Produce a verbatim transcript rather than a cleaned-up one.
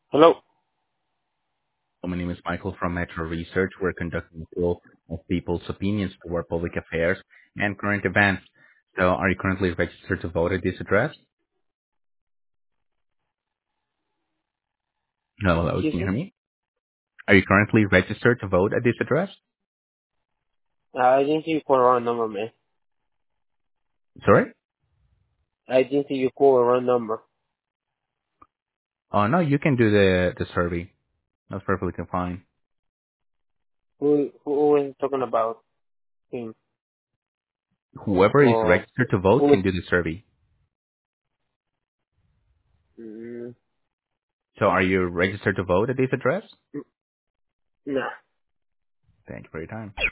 Hello. My name is Michael from Metro Research. We're conducting a poll of people's opinions toward public affairs and current events. So are you currently registered to vote at this address? No, hello, Excuse can you hear me. me? Are you currently registered to vote at this address? Uh, I didn't see you call a wrong number, man. Sorry? I didn't see you call a wrong number. Oh, no, you can do the, the survey. That's perfectly fine. Who who was talking about him? Whoever is Or registered to vote who? can do the survey. Mm, So are you registered to vote at this address? nah. Thank you for your time.